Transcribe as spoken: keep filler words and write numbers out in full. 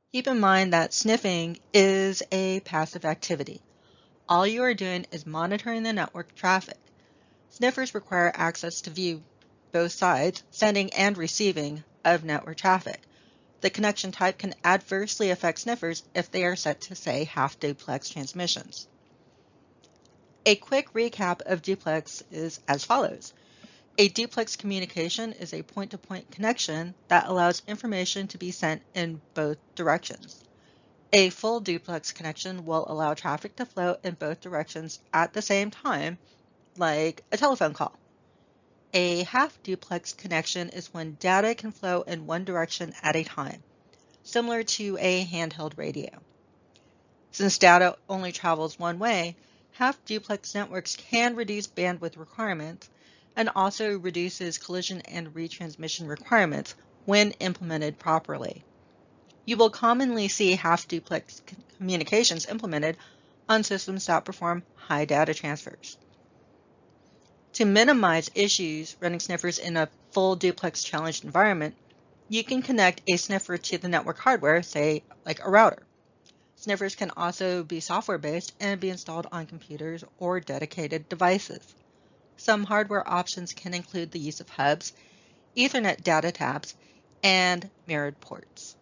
Keep in mind that sniffing is a passive activity. All you are doing is monitoring the network traffic. Sniffers require access to view both sides, sending and receiving, of network traffic. The connection type can adversely affect sniffers if they are set to, say, half-duplex transmissions. A quick recap of duplex is as follows. A duplex communication is a point-to-point connection that allows information to be sent in both directions. A full duplex connection will allow traffic to flow in both directions at the same time, like a telephone call. A half-duplex connection is when data can flow in one direction at a time, similar to a handheld radio. Since data only travels one way, half-duplex networks can reduce bandwidth requirements and also reduces collision and retransmission requirements when implemented properly. You will commonly see half-duplex communications implemented on systems that perform high data transfers. To minimize issues running sniffers in a full duplex challenged environment, you can connect a sniffer to the network hardware, say like a router. Sniffers can also be software-based and be installed on computers or dedicated devices. Some hardware options can include the use of hubs, Ethernet data tabs, and mirrored ports.